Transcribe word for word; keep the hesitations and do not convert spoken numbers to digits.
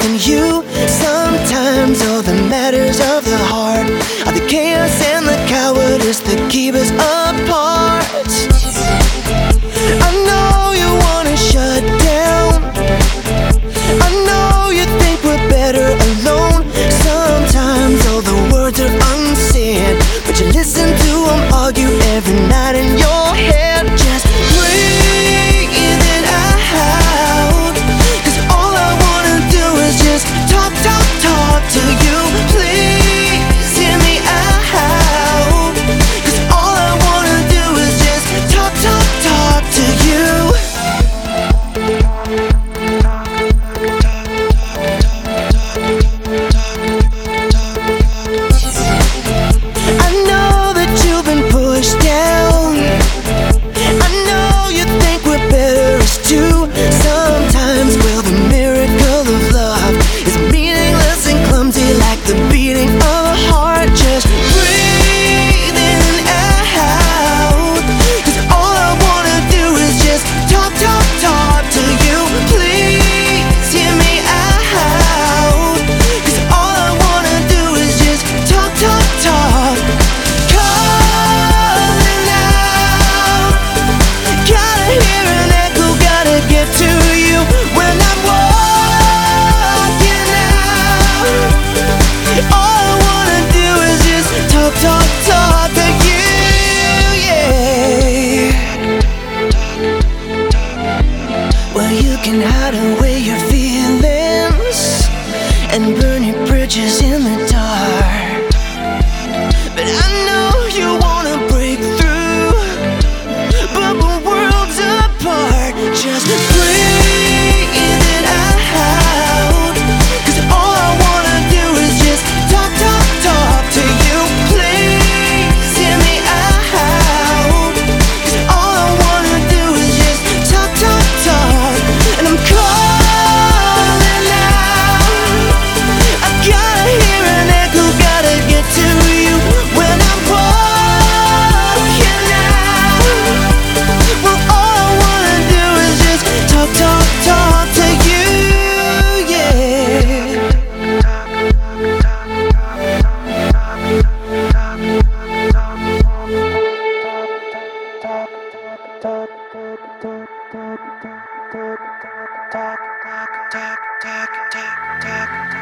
and you. Sometimes all the matters of the heart are the chaos and the cowardice that keep us apart. I know you wanna shut down, I know you think we're better alone. Sometimes all the words are unsaid, but you listen to them argue every night in your head. Just breathe it out, 'cause all I wanna do is just talk, talk, talk to you. Please hear me out, 'cause all I wanna do is just talk, talk, talk to you. I know that you've been pushed down, I know you think we're better as two. Sometimes, well, the miracle of love is meaningless and clumsy like the beating of a heart. Just breathe in and out, 'cause all I wanna do is just talk, talk, talk to you. Please hear me out, 'cause all I wanna do is just talk, talk, talk. Calling out, gotta hear an echo, gotta get to you when I'm walking out. All I wanna do is just talk, talk, talk to you, yeah. Well, you can hide away your feelings and burn your bridges in the dark, but I know you wanna break through, but we're worlds apart. Just breathe it out, 'cause all I wanna do is just talk, talk, talk to you. Please hear me out, 'cause all I wanna do is just talk, talk, talk. And I'm calling out, I gotta hear an echo, gotta get to you when I'm walking out. Well, all I wanna do is just talk, talk, talk to you, yeah. Talk, talk, talk, talk, talk, talk, talk.